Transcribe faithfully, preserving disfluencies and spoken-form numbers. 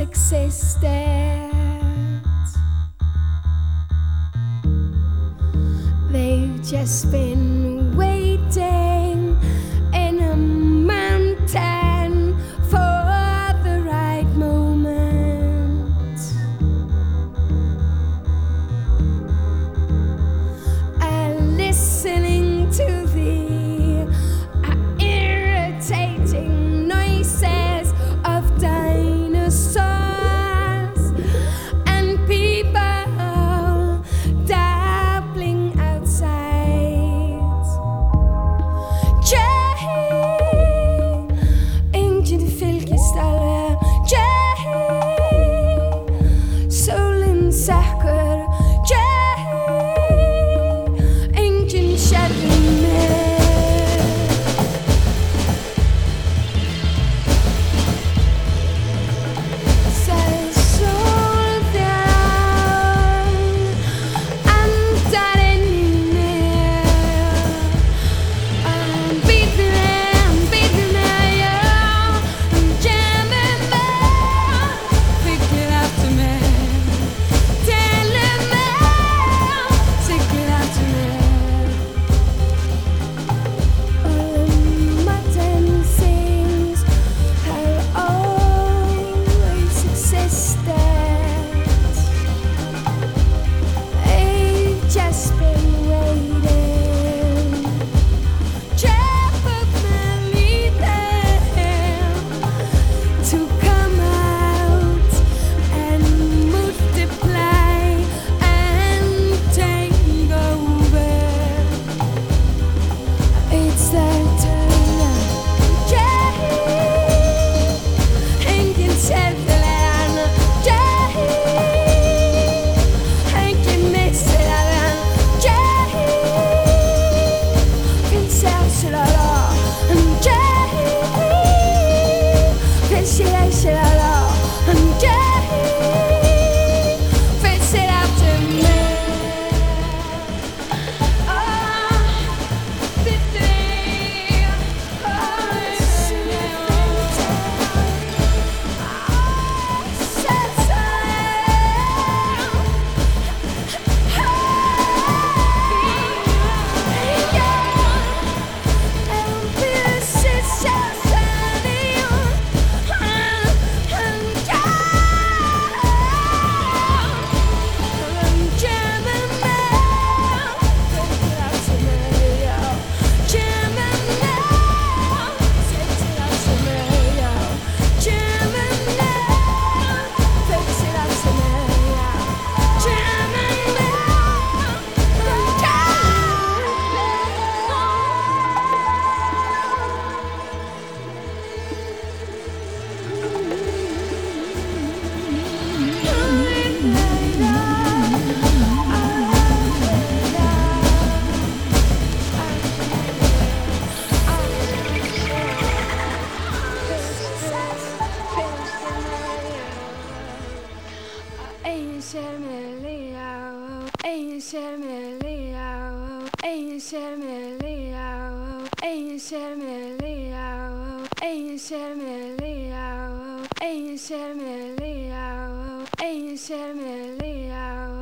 existed. They've just been waiting in a mountain for the right moment, and listening to the uh, irritating noises of dinosaurs and people dabbling outside. Jay, ingen fylkesdaler. Jay, solen sakker. Jay, ingen skjermer. Ingen ser meg le av, ingen ser meg le av.